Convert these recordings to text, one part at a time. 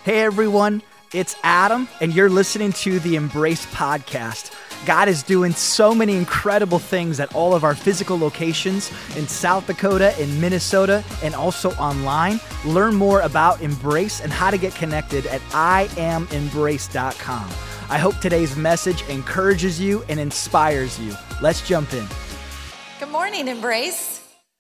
Hey everyone, it's Adam, and you're listening to the Embrace Podcast. God is doing so many incredible things at all of our physical locations in South Dakota, in Minnesota, and also online. Learn more about Embrace and how to get connected at IamEmbrace.com. I hope today's message encourages you and inspires you. Let's jump in. Good morning, Embrace.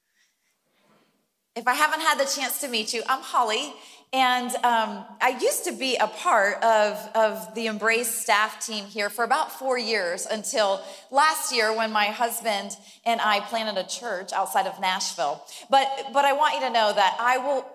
If I haven't had the chance to meet you, I'm Holly. And I used to be a part of the Embrace staff team here for about 4 years until last year when my husband and I planted a church outside of Nashville. But I want you to know that I will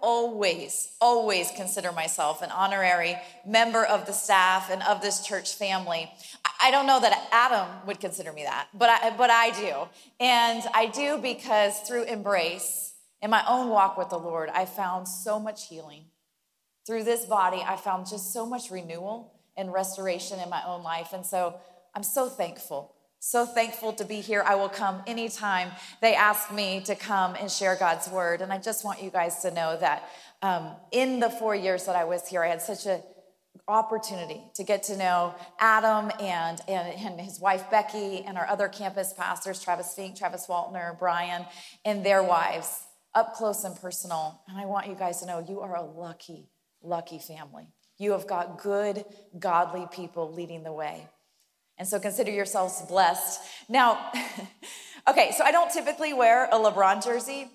always consider myself an honorary member of the staff and of this church family. I don't know that Adam would consider me that, but I do. And I do because through Embrace, in my own walk with the Lord, I found so much healing. Through this body, I found just so much renewal and restoration in my own life. And so I'm so thankful to be here. I will come anytime they ask me to come and share God's word. And I just want you guys to know that in the 4 years that I was here, I had such an opportunity to get to know Adam and his wife, Becky, and our other campus pastors, Travis Fink, Travis Waltner, Brian, and their wives up close and personal. And I want you guys to know you are a lucky family. You have got good, godly people leading the way. And so consider yourselves blessed. Now, okay, so I don't typically wear a LeBron jersey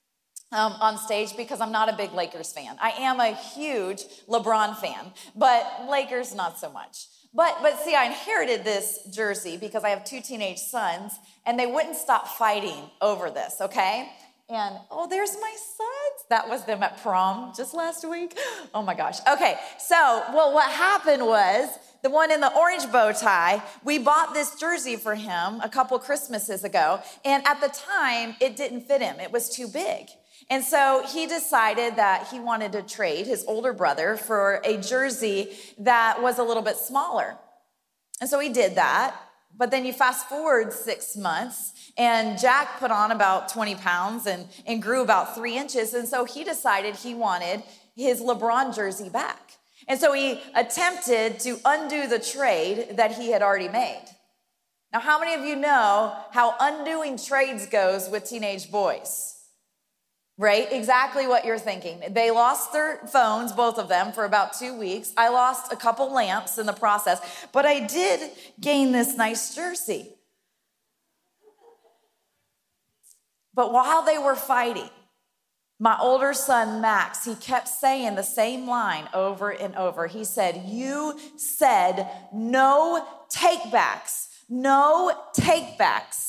on stage because I'm not a big Lakers fan. I am a huge LeBron fan, but Lakers not so much. But see, I inherited this jersey because I have 2 teenage sons, and they wouldn't stop fighting over this, okay? And, oh, there's my sons. That was them at prom just last week. Oh, my gosh. Okay, so, what happened was the one in the orange bow tie, we bought this jersey for him a couple Christmases ago, and at the time, it didn't fit him. It was too big. And so he decided that he wanted to trade his older brother for a jersey that was a little bit smaller. And so he did that. But then you fast forward 6 months, and Jack put on about 20 pounds and grew about 3 inches. And so he decided he wanted his LeBron jersey back. And so he attempted to undo the trade that he had already made. Now, how many of you know how undoing trades goes with teenage boys? Right? Exactly what you're thinking. They lost their phones, both of them, for about 2 weeks. I lost a couple lamps in the process, but I did gain this nice jersey. But while they were fighting, my older son, Max, he kept saying the same line over and over. He said, "You said no takebacks, no takebacks."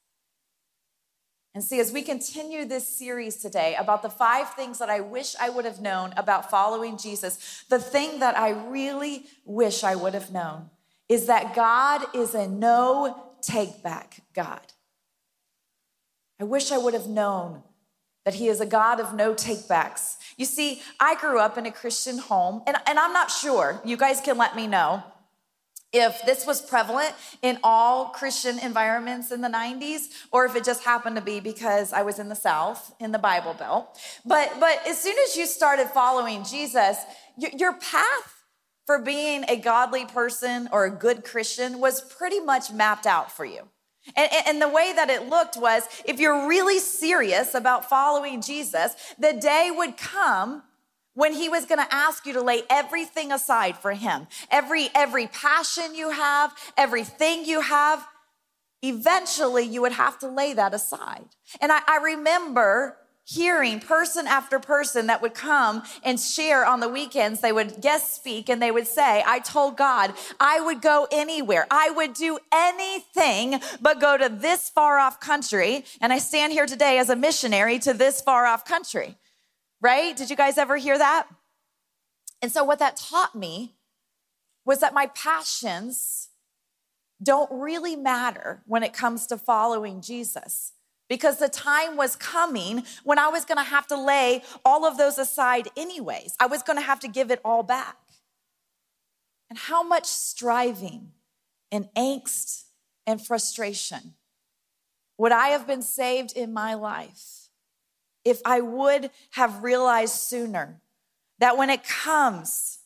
And see, as we continue this series today about the 5 things that I wish I would have known about following Jesus, the thing that I really wish I would have known is that God is a no-take-back God. I wish I would have known that he is a God of no take-backs. You see, I grew up in a Christian home, and I'm not sure, you guys can let me know, if this was prevalent in all Christian environments in the 90s, or if it just happened to be because I was in the South, in the Bible Belt. But as soon as you started following Jesus, your path for being a godly person or a good Christian was pretty much mapped out for you. And the way that it looked was, if you're really serious about following Jesus, the day would come when he was going to ask you to lay everything aside for him. Every passion you have, everything you have, eventually you would have to lay that aside. And I remember hearing person after person that would come and share on the weekends. They would guest speak and they would say, "I told God I would go anywhere. I would do anything but go to this far off country. And I stand here today as a missionary to this far off country." Right? Did you guys ever hear that? And so what that taught me was that my passions don't really matter when it comes to following Jesus, because the time was coming when I was going to have to lay all of those aside anyways. I was going to have to give it all back. And how much striving and angst and frustration would I have been saved in my life if I would have realized sooner that when it comes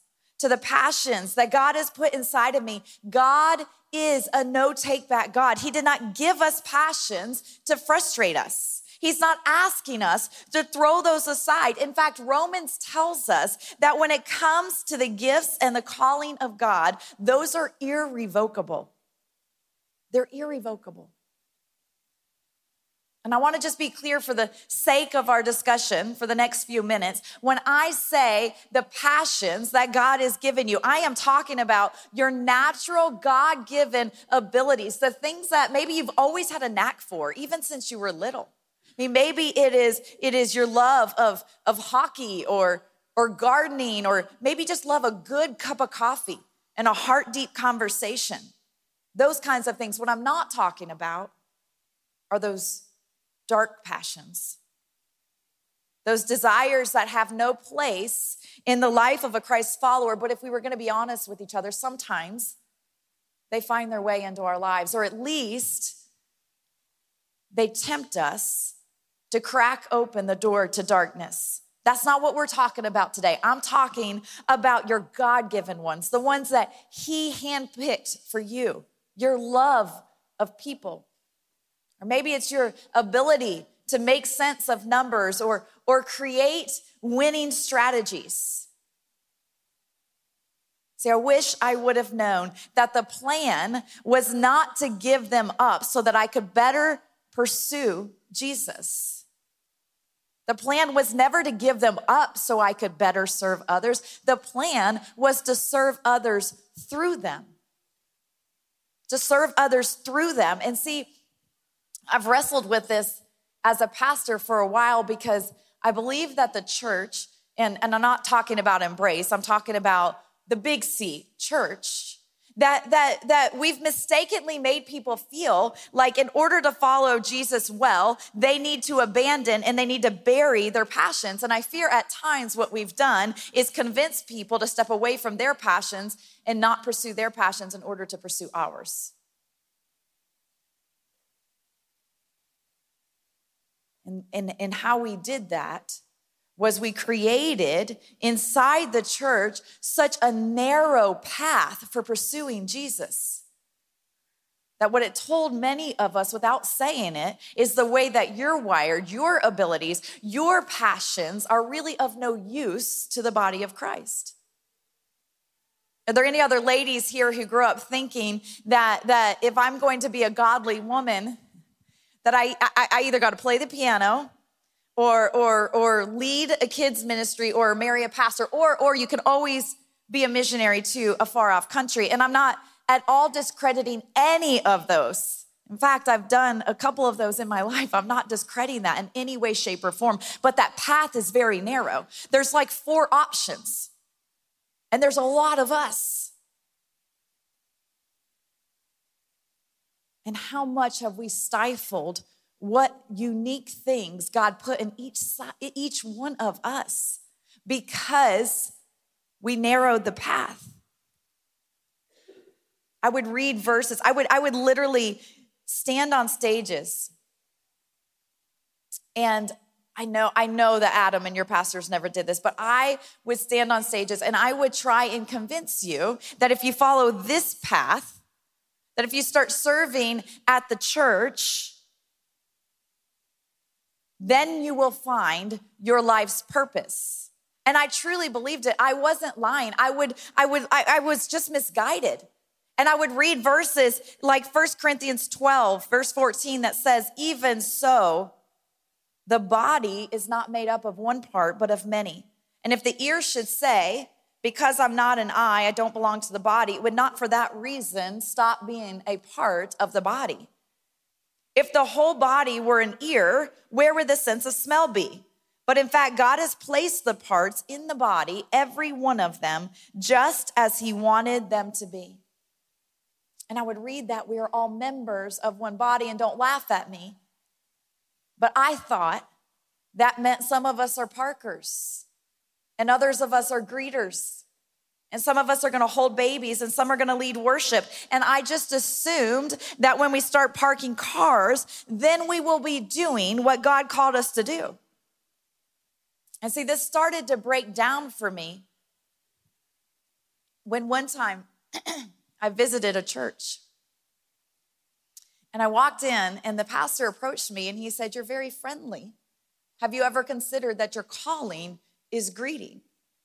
to the passions that God has put inside of me. God is a no take back God. He did not give us passions to frustrate us. He's not asking us to throw those aside. In fact, Romans tells us that when it comes to the gifts and the calling of God, those are irrevocable. They're irrevocable. And I want to just be clear for the sake of our discussion for the next few minutes. When I say the passions that God has given you, I am talking about your natural God-given abilities, the things that maybe you've always had a knack for, even since you were little. I mean, maybe it is your love of hockey or gardening, or maybe just love a good cup of coffee and a heart-deep conversation. Those kinds of things. What I'm not talking about are those dark passions, those desires that have no place in the life of a Christ follower. But if we were going to be honest with each other, sometimes they find their way into our lives, or at least they tempt us to crack open the door to darkness. That's not what we're talking about today. I'm talking about your God-given ones, the ones that He handpicked for you, your love of people. Or maybe it's your ability to make sense of numbers or create winning strategies. See, I wish I would have known that the plan was not to give them up so that I could better pursue Jesus. The plan was never to give them up so I could better serve others. The plan was to serve others through them. To serve others through them. And see, I've wrestled with this as a pastor for a while because I believe that the church, and I'm not talking about Embrace, I'm talking about the big C, church, that we've mistakenly made people feel like in order to follow Jesus well, they need to abandon and they need to bury their passions. And I fear at times what we've done is convince people to step away from their passions and not pursue their passions in order to pursue ours. And how we did that was we created inside the church such a narrow path for pursuing Jesus that what it told many of us without saying it is the way that you're wired, your abilities, your passions are really of no use to the body of Christ. Are there any other ladies here who grew up thinking that if I'm going to be a godly woman, that I either got to play the piano or lead a kids ministry or marry a pastor, or you could always be a missionary to a far off country? And I'm not at all discrediting any of those. In fact, I've done a couple of those in my life. I'm not discrediting that in any way, shape, or form, but that path is very narrow. There's like 4 options, and there's a lot of us. And how much have we stifled what unique things God put in each one of us because we narrowed the path? I would read verses. I would literally stand on stages. And I know that Adam and your pastors never did this, but I would stand on stages and I would try and convince you that if you follow this path, that if you start serving at the church, then you will find your life's purpose. And I truly believed it. I wasn't lying. I was just misguided. And I would read verses like 1 Corinthians 12, verse 14, that says, even so, the body is not made up of one part, but of many. And if the ear should say, because I'm not an eye, I don't belong to the body, it would not for that reason stop being a part of the body. If the whole body were an ear, where would the sense of smell be? But in fact, God has placed the parts in the body, every one of them, just as He wanted them to be. And I would read that we are all members of one body, and don't laugh at me, but I thought that meant some of us are Parkers, and others of us are greeters. And some of us are going to hold babies, and some are going to lead worship. And I just assumed that when we start parking cars, then we will be doing what God called us to do. And see, this started to break down for me when one time I visited a church and I walked in and the pastor approached me and he said, "You're very friendly. Have you ever considered that your calling is greeting?"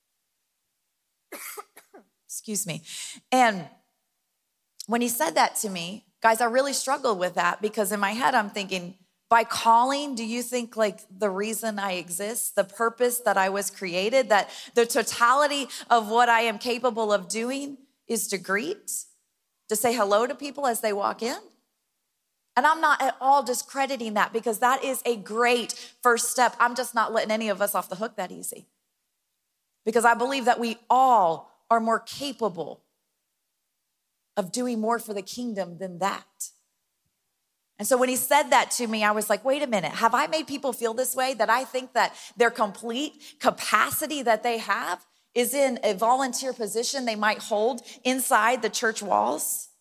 Excuse me. And when he said that to me, guys, I really struggled with that because in my head, I'm thinking, by calling, do you think like the reason I exist, the purpose that I was created, that the totality of what I am capable of doing is to greet, to say hello to people as they walk in? And I'm not at all discrediting that because that is a great first step. I'm just not letting any of us off the hook that easy. Because I believe that we all are more capable of doing more for the kingdom than that. And so when he said that to me, I was like, wait a minute, have I made people feel this way? That I think that their complete capacity that they have is in a volunteer position they might hold inside the church walls?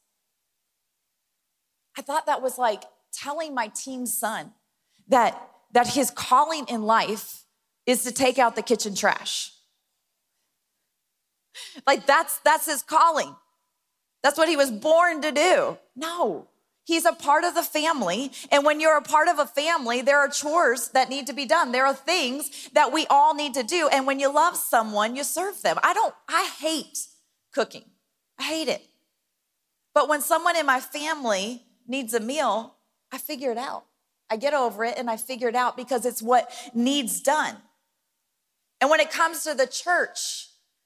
I thought that was like telling my teen son that his calling in life is to take out the kitchen trash. Like that's his calling. That's what he was born to do. No. He's a part of the family. And when you're a part of a family, there are chores that need to be done. There are things that we all need to do. And when you love someone, you serve them. I hate cooking. I hate it. But when someone in my family needs a meal, I figure it out. I get over it and I figure it out because it's what needs done. And when it comes to the church,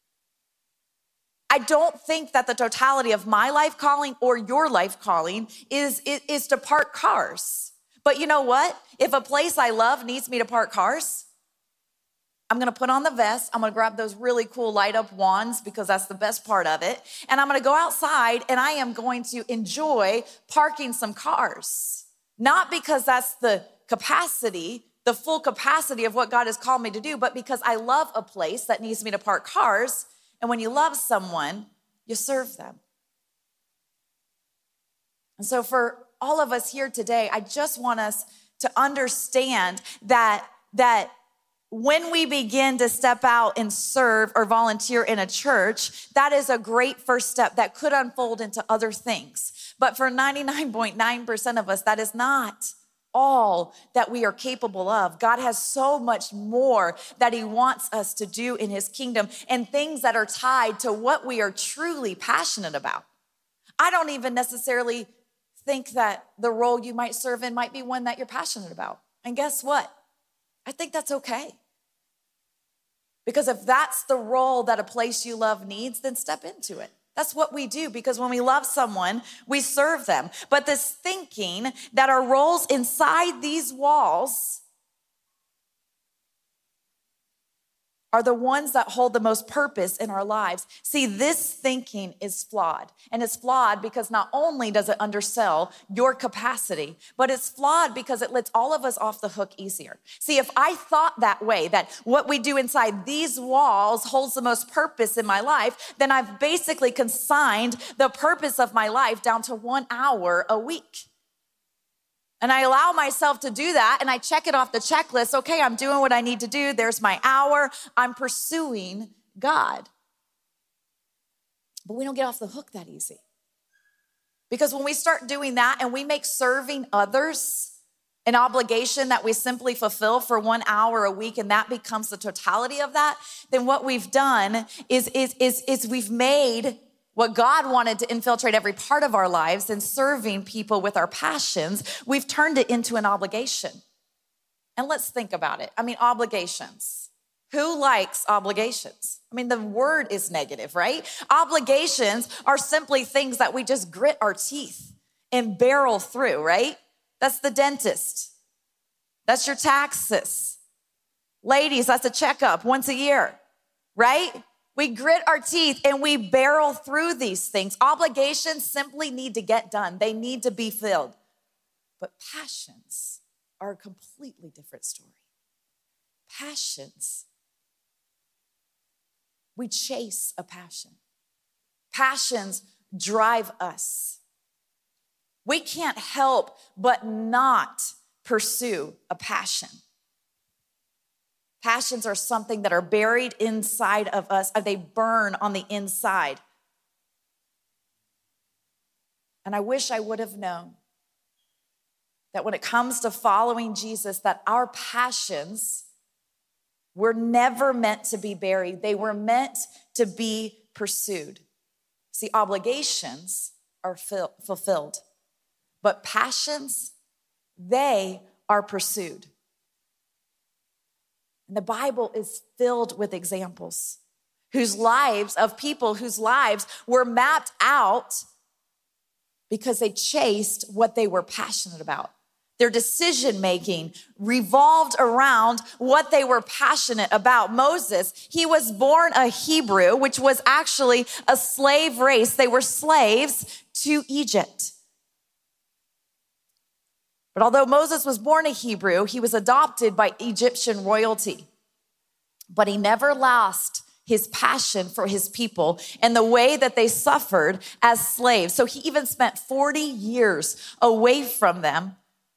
I don't think that the totality of my life calling or your life calling is to park cars. But you know what? If a place I love needs me to park cars, I'm gonna put on the vest. I'm gonna grab those really cool light up wands because that's the best part of it. And I'm gonna go outside and I am going to enjoy parking some cars. Not because that's the capacity, the full capacity of what God has called me to do, but because I love a place that needs me to park cars. And when you love someone, you serve them. And so for all of us here today, I just want us to understand that when we begin to step out and serve or volunteer in a church, that is a great first step that could unfold into other things. But for 99.9% of us, that is not all that we are capable of. God has so much more that he wants us to do in his kingdom and things that are tied to what we are truly passionate about. I don't even necessarily think that the role you might serve in might be one that you're passionate about. And guess what? I think that's okay. Because if that's the role that a place you love needs, then step into it. That's what we do, because when we love someone, we serve them. But this thinking that our roles inside these walls are the ones that hold the most purpose in our lives. See, this thinking is flawed. And it's flawed because not only does it undersell your capacity, but it's flawed because it lets all of us off the hook easier. See, if I thought that way, that what we do inside these walls holds the most purpose in my life, then I've basically consigned the purpose of my life down to 1 hour a week. And I allow myself to do that and I check it off the checklist. Okay, I'm doing what I need to do. There's my hour. I'm pursuing God. But we don't get off the hook that easy. Because when we start doing that and we make serving others an obligation that we simply fulfill for 1 hour a week and that becomes the totality of that, then what we've done is we've made what God wanted to infiltrate every part of our lives and serving people with our passions, we've turned it into an obligation. And let's think about it. I mean, obligations. Who likes obligations? I mean, the word is negative, right? Obligations are simply things that we just grit our teeth and barrel through, right? That's the dentist. That's your taxes. Ladies, that's a checkup once a year, right? We grit our teeth and we barrel through these things. Obligations simply need to get done. They need to be filled. But passions are a completely different story. Passions. We chase a passion. Passions drive us. We can't help but not pursue a passion. Passions are something that are buried inside of us. They burn on the inside. And I wish I would have known that when it comes to following Jesus, that our passions were never meant to be buried. They were meant to be pursued. See, obligations are fulfilled, but passions, they are pursued. And the Bible is filled with examples of people whose lives were mapped out because they chased what they were passionate about. Their decision-making revolved around what they were passionate about. Moses, he was born a Hebrew, which was actually a slave race. They were slaves to Egypt. But although Moses was born a Hebrew, he was adopted by Egyptian royalty. But he never lost his passion for his people and the way that they suffered as slaves. So he even spent 40 years away from them.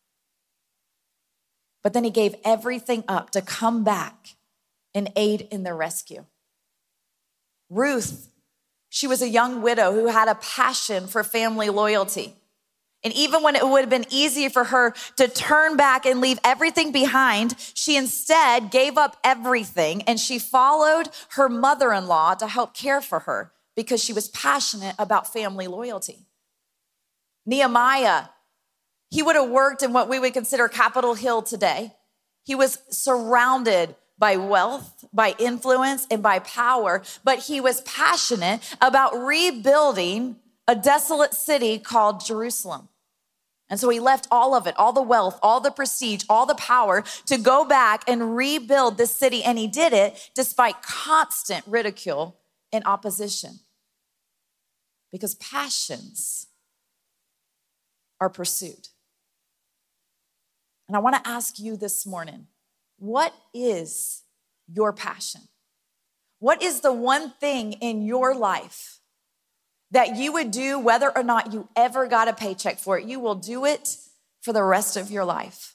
But then he gave everything up to come back and aid in their rescue. Ruth, she was a young widow who had a passion for family loyalty. And even when it would have been easy for her to turn back and leave everything behind, she instead gave up everything and she followed her mother-in-law to help care for her because she was passionate about family loyalty. Nehemiah, he would have worked in what we would consider Capitol Hill today. He was surrounded by wealth, by influence, and by power, but he was passionate about rebuilding a desolate city called Jerusalem. And so he left all of it, all the wealth, all the prestige, all the power to go back and rebuild this city. And he did it despite constant ridicule and opposition. Because passions are pursued. And I want to ask you this morning, what is your passion? What is the one thing in your life that you would do whether or not you ever got a paycheck for it? You will do it for the rest of your life.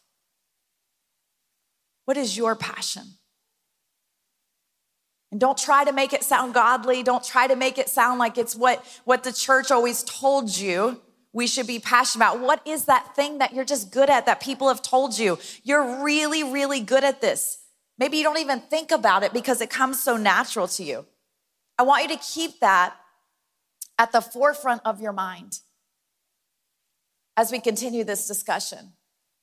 What is your passion? And don't try to make it sound godly. Don't try to make it sound like it's what the church always told you we should be passionate about. What is that thing that you're just good at, that people have told you? You're really, really good at this. Maybe you don't even think about it because it comes so natural to you. I want you to keep that at the forefront of your mind as we continue this discussion.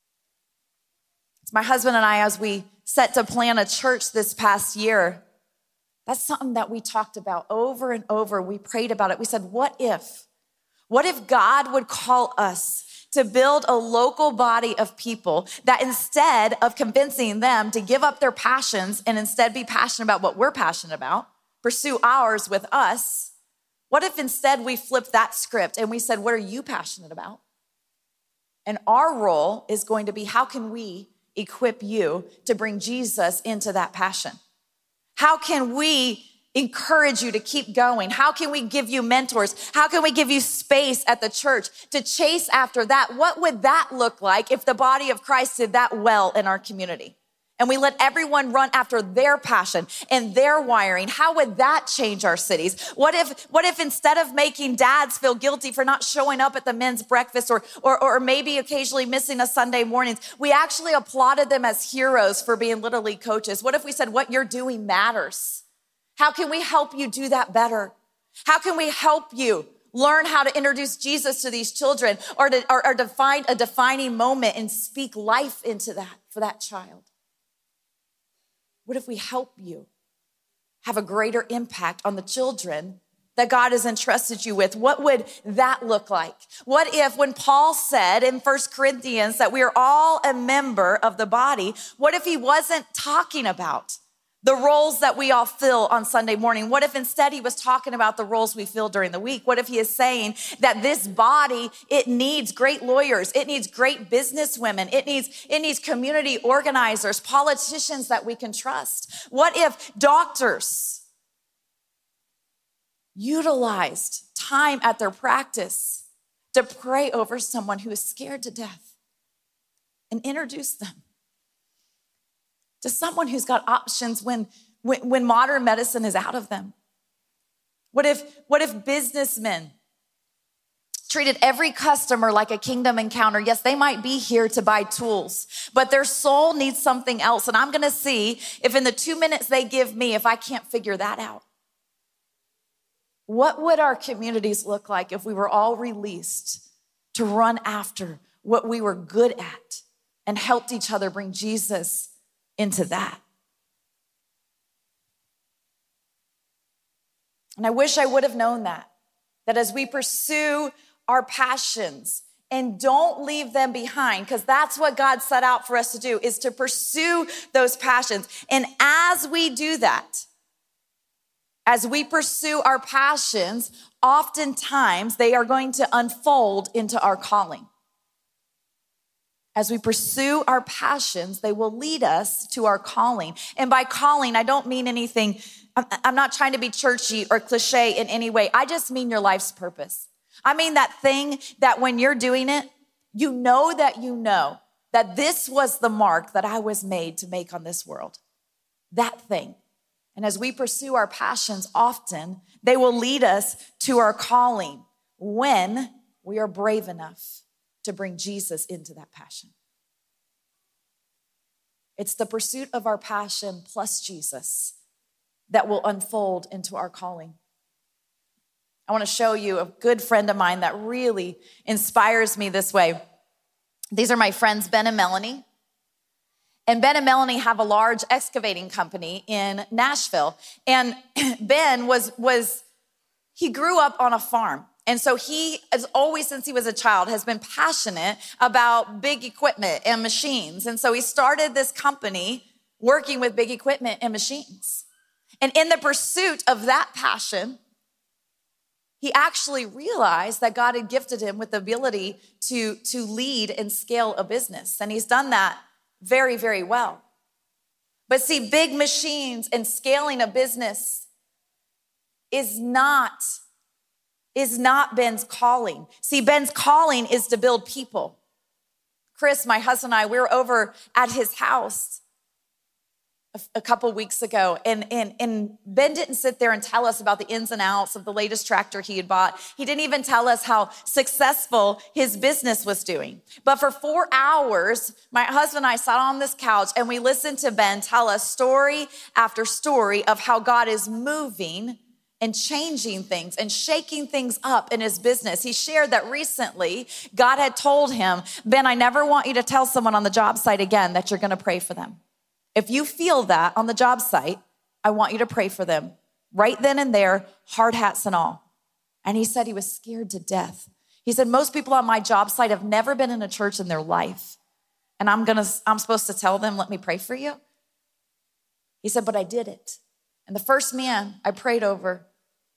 It's my husband and I, as we set to plan a church this past year, that's something that we talked about over and over. We prayed about it. We said, what if God would call us to build a local body of people that instead of convincing them to give up their passions and instead be passionate about what we're passionate about, pursue ours with us, what if instead we flipped that script and we said, what are you passionate about? And our role is going to be, how can we equip you to bring Jesus into that passion? How can we encourage you to keep going? How can we give you mentors? How can we give you space at the church to chase after that? What would that look like if the body of Christ did that well in our community? And we let everyone run after their passion and their wiring. How would that change our cities? What if instead of making dads feel guilty for not showing up at the men's breakfast or maybe occasionally missing a Sunday mornings, we actually applauded them as heroes for being Little League coaches? What if we said, what you're doing matters? How can we help you do that better? How can we help you learn how to introduce Jesus to these children or to find a defining moment and speak life into that for that child? What if we help you have a greater impact on the children that God has entrusted you with? What would that look like? What if, when Paul said in 1 Corinthians that we are all a member of the body, what if he wasn't talking about the roles that we all fill on Sunday morning? What if instead he was talking about the roles we fill during the week? What if he is saying that this body, it needs great lawyers, it needs great business women, it needs community organizers, politicians that we can trust? What if doctors utilized time at their practice to pray over someone who is scared to death and introduce them to someone who's got options when modern medicine is out of them? What if businessmen treated every customer like a kingdom encounter. Yes, they might be here to buy tools, but their soul needs something else. And I'm going to see if in the 2 minutes they give me, if I can't figure that out. What would our communities look like if we were all released to run after what we were good at and helped each other bring Jesus into that? And I wish I would have known that as we pursue our passions and don't leave them behind, because that's what God set out for us to do, is to pursue those passions. And as we do that, as we pursue our passions, oftentimes they are going to unfold into our calling. As we pursue our passions, they will lead us to our calling. And by calling, I don't mean anything, I'm not trying to be churchy or cliche in any way. I just mean your life's purpose. I mean that thing that when you're doing it, you know that this was the mark that I was made to make on this world. That thing. And as we pursue our passions, often they will lead us to our calling when we are brave enough to bring Jesus into that passion. It's the pursuit of our passion plus Jesus that will unfold into our calling. I want to show you a good friend of mine that really inspires me this way. These are my friends, Ben and Melanie. And Ben and Melanie have a large excavating company in Nashville. And Ben he grew up on a farm. And so he has always, since he was a child, has been passionate about big equipment and machines. And so he started this company working with big equipment and machines. And in the pursuit of that passion, he actually realized that God had gifted him with the ability to lead and scale a business. And he's done that very, very well. But see, big machines and scaling a business is not Ben's calling. See, Ben's calling is to build people. Chris, my husband and I, we were over at his house a couple weeks ago, and Ben didn't sit there and tell us about the ins and outs of the latest tractor he had bought. He didn't even tell us how successful his business was doing. But for 4 hours, my husband and I sat on this couch and we listened to Ben tell us story after story of how God is moving and changing things and shaking things up in his business. He shared that recently God had told him, Ben, I never want you to tell someone on the job site again that you're going to pray for them. If you feel that on the job site, I want you to pray for them. Right then and there, hard hats and all. And he said he was scared to death. He said, most people on my job site have never been in a church in their life. And I'm supposed to tell them, let me pray for you. He said, but I did it. And the first man I prayed over,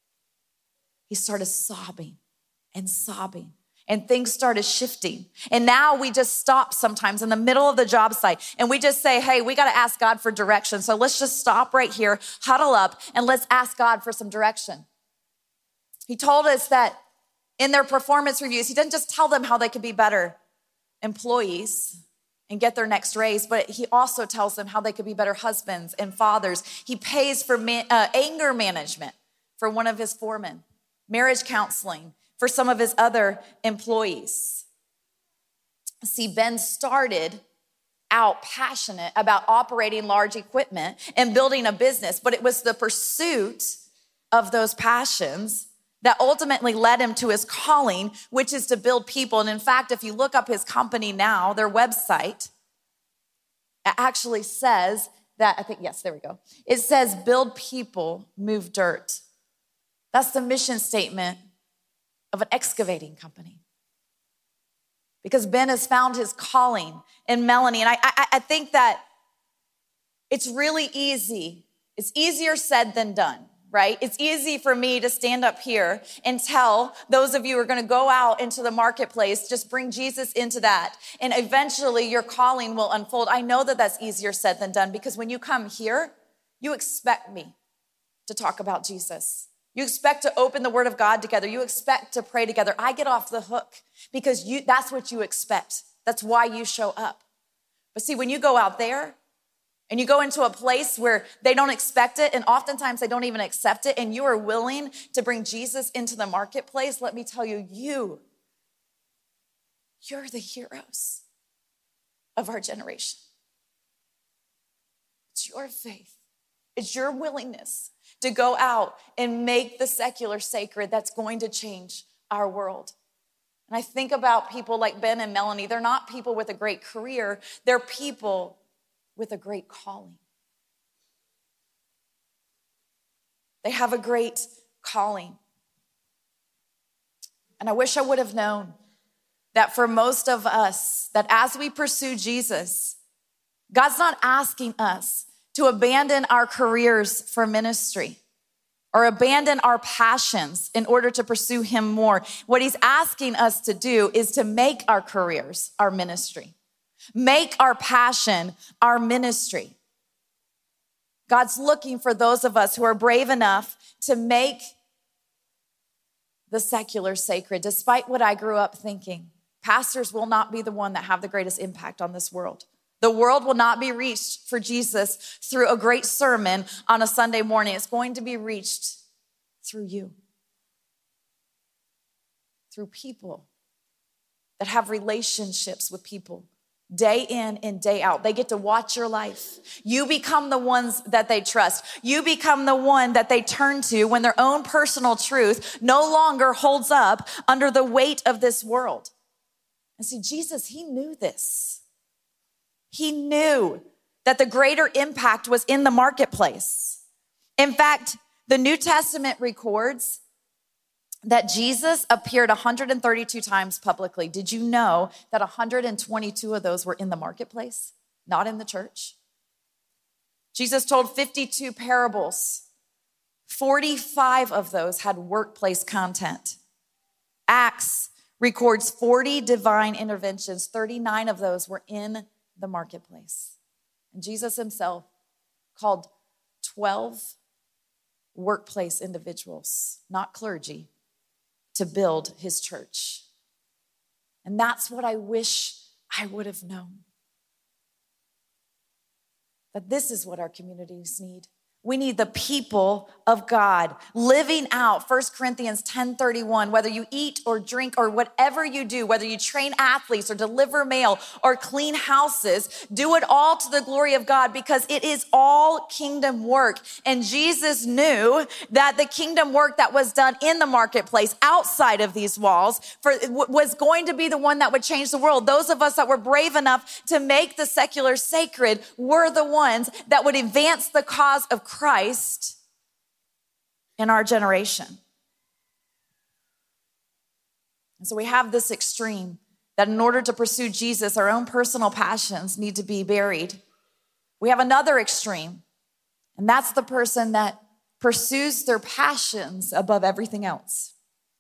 he started sobbing and sobbing. And things started shifting. And now we just stop sometimes in the middle of the job site and we just say, hey, we got to ask God for direction. So let's just stop right here, huddle up, and let's ask God for some direction. He told us that in their performance reviews, he didn't just tell them how they could be better employees and get their next raise, but he also tells them how they could be better husbands and fathers. He pays for anger management for one of his foremen, marriage counseling for some of his other employees. See, Ben started out passionate about operating large equipment and building a business, but it was the pursuit of those passions that ultimately led him to his calling, which is to build people. And in fact, if you look up his company now, their website, it actually says that, there we go. It says, build people, move dirt. That's the mission statement of an excavating company. Because Ben has found his calling in Melanie. And I think that it's really easy. It's easier said than done, right? It's easy for me to stand up here and tell those of you who are going to go out into the marketplace, just bring Jesus into that. And eventually your calling will unfold. I know that that's easier said than done because when you come here, you expect me to talk about Jesus. You expect to open the word of God together. You expect to pray together. I get off the hook because that's what you expect. That's why you show up. But see, when you go out there and you go into a place where they don't expect it, and oftentimes they don't even accept it, and you are willing to bring Jesus into the marketplace, let me tell you, you You're the heroes of our generation. It's your faith. It's your willingness to go out and make the secular sacred that's going to change our world. And I think about people like Ben and Melanie. They're not people with a great career. They're people with a great calling. They have a great calling. And I wish I would have known that for most of us, that as we pursue Jesus, God's not asking us to abandon our careers for ministry or abandon our passions in order to pursue him more. What he's asking us to do is to make our careers our ministry, make our passion our ministry. God's looking for those of us who are brave enough to make the secular sacred. Despite what I grew up thinking, pastors will not be the one that have the greatest impact on this world. The world will not be reached for Jesus through a great sermon on a Sunday morning. It's going to be reached through you, through people that have relationships with people day in and day out. They get to watch your life. You become the ones that they trust. You become the one that they turn to when their own personal truth no longer holds up under the weight of this world. And see, Jesus, he knew this. He knew that the greater impact was in the marketplace. In fact, the New Testament records that Jesus appeared 132 times publicly. Did you know that 122 of those were in the marketplace, not in the church? Jesus told 52 parables. 45 of those had workplace content. Acts records 40 divine interventions. 39 of those were in the marketplace. And Jesus himself called 12 workplace individuals, not clergy, to build his church. And that's what I wish I would have known. That this is what our communities need. We need the people of God living out 1 Corinthians 10:31. Whether you eat or drink or whatever you do, whether you train athletes or deliver mail or clean houses, do it all to the glory of God, because it is all kingdom work. And Jesus knew that the kingdom work that was done in the marketplace outside of these walls was going to be the one that would change the world. Those of us that were brave enough to make the secular sacred were the ones that would advance the cause of Christ in our generation. And so we have this extreme that in order to pursue Jesus, our own personal passions need to be buried. We have another extreme, and that's the person that pursues their passions above everything else.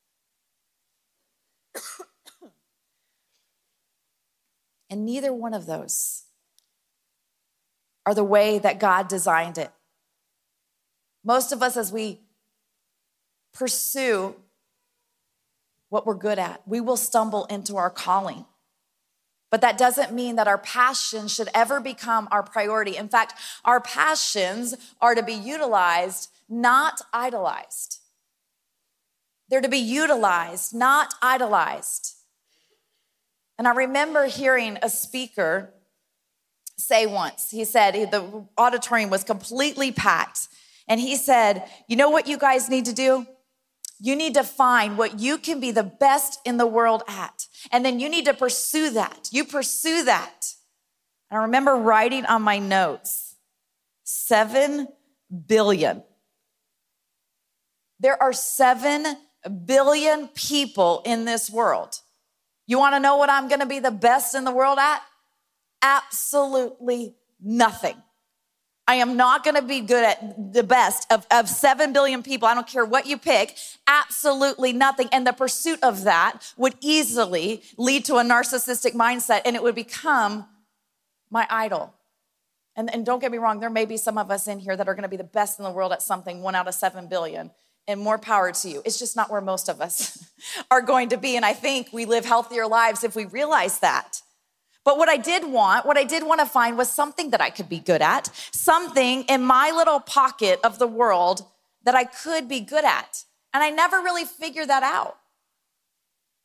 And neither one of those are the way that God designed it. Most of us, as we pursue what we're good at, we will stumble into our calling. But that doesn't mean that our passion should ever become our priority. In fact, our passions are to be utilized, not idolized. They're to be utilized, not idolized. And I remember hearing a speaker say once, he said, the auditorium was completely packed. And he said, you know what you guys need to do? You need to find what you can be the best in the world at. And then you need to pursue that. You pursue that. And I remember writing on my notes, 7 billion. There are 7 billion people in this world. You want to know what I'm going to be the best in the world at? Absolutely nothing. I am not going to be good at the best of 7 billion people. I don't care what you pick. Absolutely nothing. And the pursuit of that would easily lead to a narcissistic mindset, and it would become my idol. And don't get me wrong, there may be some of us in here that are going to be the best in the world at something, 1 out of 7 billion. And more power to you. It's just not where most of us are going to be. And I think we live healthier lives if we realize that. But what I did want to find was something that I could be good at, something in my little pocket of the world that I could be good at. And I never really figured that out.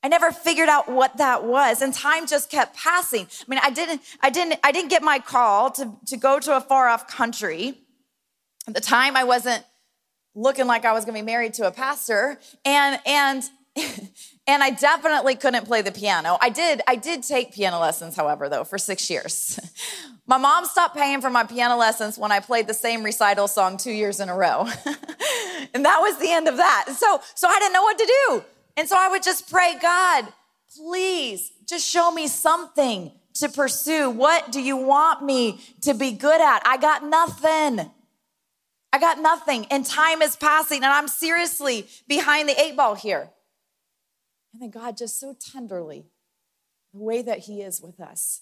I never figured out what that was, and time just kept passing. I mean, I didn't get my call to go to a far off country. At the time, I wasn't looking like I was going to be married to a pastor, and I definitely couldn't play the piano. I did take piano lessons, however, though, for 6 years. My mom stopped paying for my piano lessons when I played the same recital song 2 years in a row. And that was the end of that. So I didn't know what to do. And so I would just pray, God, please just show me something to pursue. What do you want me to be good at? I got nothing. And time is passing, and I'm seriously behind the 8 ball here. And then God just so tenderly, the way that he is with us,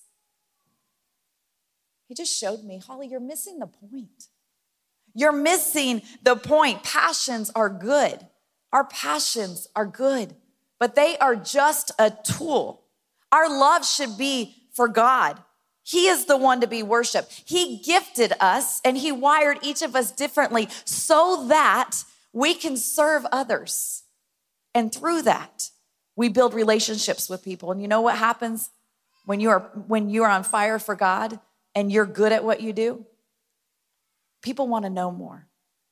he just showed me, Holly, you're missing the point. You're missing the point. Passions are good. Our passions are good, but they are just a tool. Our love should be for God. He is the one to be worshiped. He gifted us and he wired each of us differently so that we can serve others. And through that, we build relationships with people. And you know what happens when you are on fire for God and you're good at what you do? People want to know more.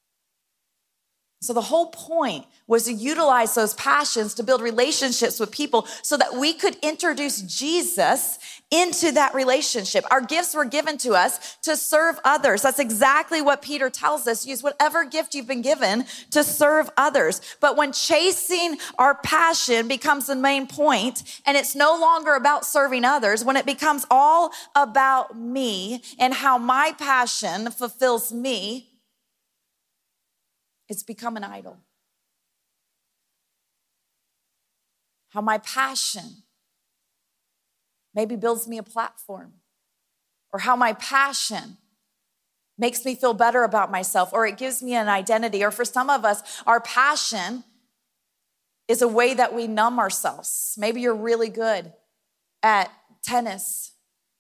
So the whole point was to utilize those passions to build relationships with people so that we could introduce Jesus into that relationship. Our gifts were given to us to serve others. That's exactly what Peter tells us. Use whatever gift you've been given to serve others. But when chasing our passion becomes the main point, and it's no longer about serving others, when it becomes all about me and how my passion fulfills me, it's become an idol. How my passion maybe builds me a platform, or how my passion makes me feel better about myself, or it gives me an identity. Or for some of us, our passion is a way that we numb ourselves. Maybe you're really good at tennis,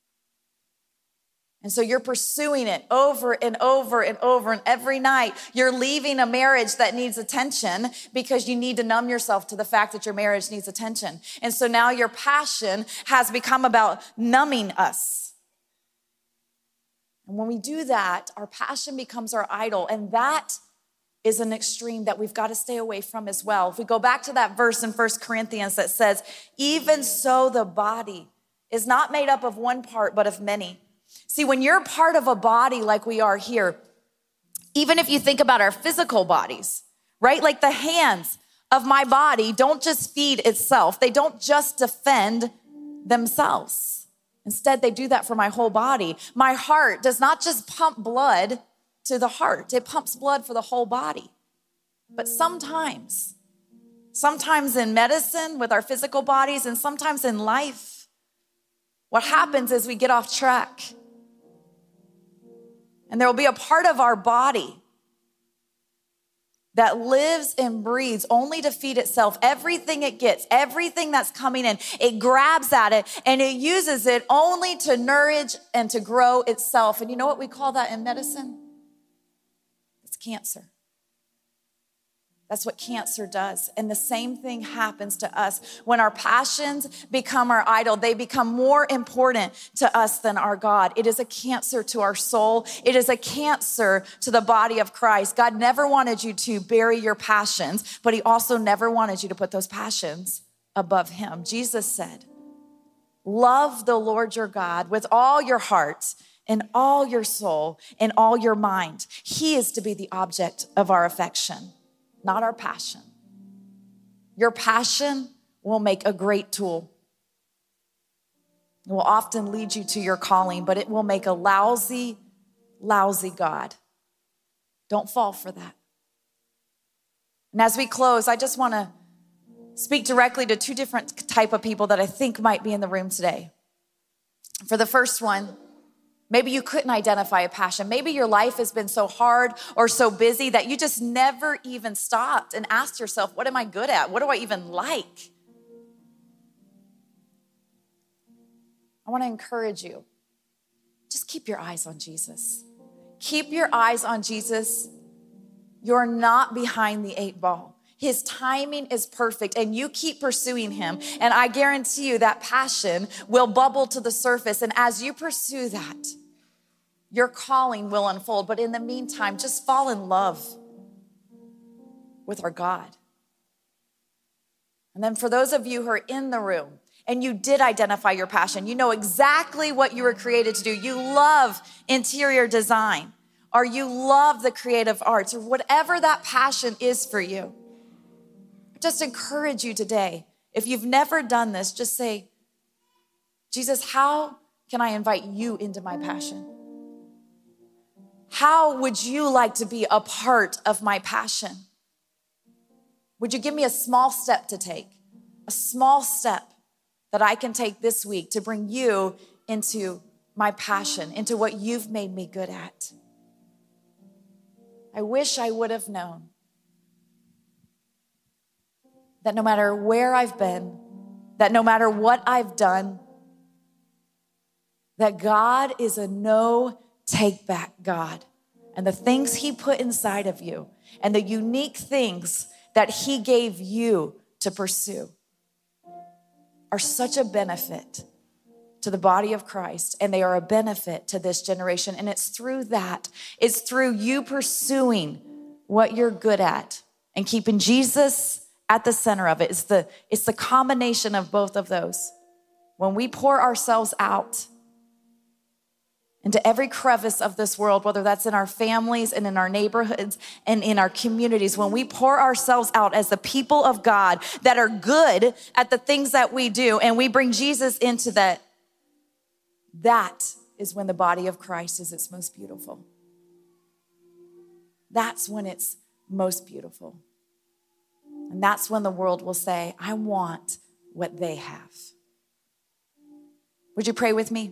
and so you're pursuing it over and over and over, and every night you're leaving a marriage that needs attention because you need to numb yourself to the fact that your marriage needs attention. And so now your passion has become about numbing us. And when we do that, our passion becomes our idol, and that is an extreme that we've got to stay away from as well. If we go back to that verse in 1 Corinthians that says, even so the body is not made up of one part, but of many. See, when you're part of a body like we are here, even if you think about our physical bodies, right? Like the hands of my body don't just feed itself. They don't just defend themselves. Instead, they do that for my whole body. My heart does not just pump blood to the heart. It pumps blood for the whole body. But sometimes in medicine with our physical bodies, and sometimes in life, what happens is we get off track. And there will be a part of our body that lives and breathes only to feed itself. Everything it gets, everything that's coming in, it grabs at it and it uses it only to nourish and to grow itself. And you know what we call that in medicine? It's cancer. That's what cancer does. And the same thing happens to us. When our passions become our idol, they become more important to us than our God. It is a cancer to our soul. It is a cancer to the body of Christ. God never wanted you to bury your passions, but he also never wanted you to put those passions above him. Jesus said, love the Lord your God with all your heart and all your soul and all your mind. He is to be the object of our affection, not our passion. Your passion will make a great tool. It will often lead you to your calling, but it will make a lousy God. Don't fall for that. And as we close, I just want to speak directly to two different type of people that I think might be in the room today. For the first one, maybe you couldn't identify a passion. Maybe your life has been so hard or so busy that you just never even stopped and asked yourself, what am I good at? What do I even like? I want to encourage you. Just keep your eyes on Jesus. Keep your eyes on Jesus. You're not behind the 8 ball. His timing is perfect, and you keep pursuing him. And I guarantee you that passion will bubble to the surface. And as you pursue that, your calling will unfold. But in the meantime, just fall in love with our God. And then for those of you who are in the room and you did identify your passion, you know exactly what you were created to do. You love interior design, or you love the creative arts, or whatever that passion is for you. I just encourage you today, if you've never done this, just say, Jesus, how can I invite you into my passion? How would you like to be a part of my passion? Would you give me a small step to take? A small step that I can take this week to bring you into my passion, into what you've made me good at. I wish I would have known that no matter where I've been, that no matter what I've done, that God is a no take back God. And the things he put inside of you and the unique things that he gave you to pursue are such a benefit to the body of Christ, and they are a benefit to this generation. And it's through that, it's through you pursuing what you're good at and keeping Jesus at the center of it. It's the combination of both of those. When we pour ourselves out into every crevice of this world, whether that's in our families and in our neighborhoods and in our communities, when we pour ourselves out as the people of God that are good at the things that we do, and we bring Jesus into that, that is when the body of Christ is its most beautiful. That's when it's most beautiful. And that's when the world will say, I want what they have. Would you pray with me?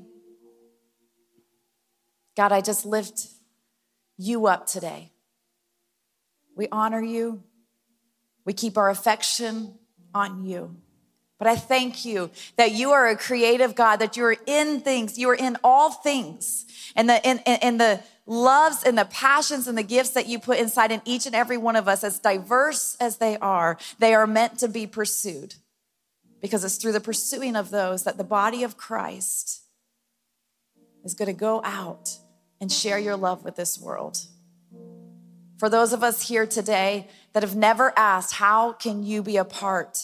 God, I just lift you up today. We honor you. We keep our affection on you. But I thank you that you are a creative God, that you are in things, you are in all things. And the loves and the passions and the gifts that you put inside in each and every one of us, as diverse as they are meant to be pursued. Because it's through the pursuing of those that the body of Christ is going to go out and share your love with this world. For those of us here today that have never asked, how can you be a part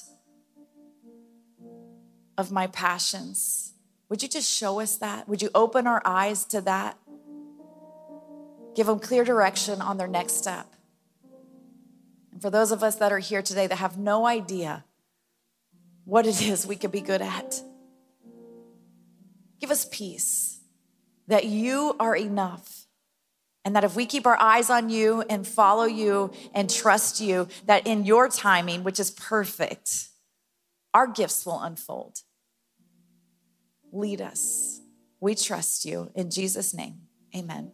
of my passions? Would you just show us that? Would you open our eyes to that? Give them clear direction on their next step. And for those of us that are here today that have no idea what it is we could be good at, give us peace that you are enough. And that if we keep our eyes on you and follow you and trust you, that in your timing, which is perfect, our gifts will unfold. Lead us. We trust you. In Jesus' name, amen.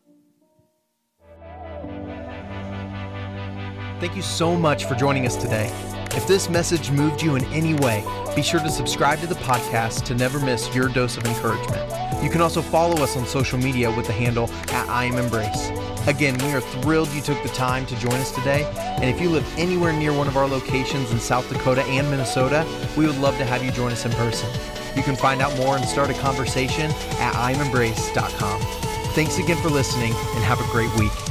Thank you so much for joining us today. If this message moved you in any way, be sure to subscribe to the podcast to never miss your dose of encouragement. You can also follow us on social media with the handle @IamEmbrace. Again, we are thrilled you took the time to join us today. And if you live anywhere near one of our locations in South Dakota and Minnesota, we would love to have you join us in person. You can find out more and start a conversation at IamEmbrace.com. Thanks again for listening, and have a great week.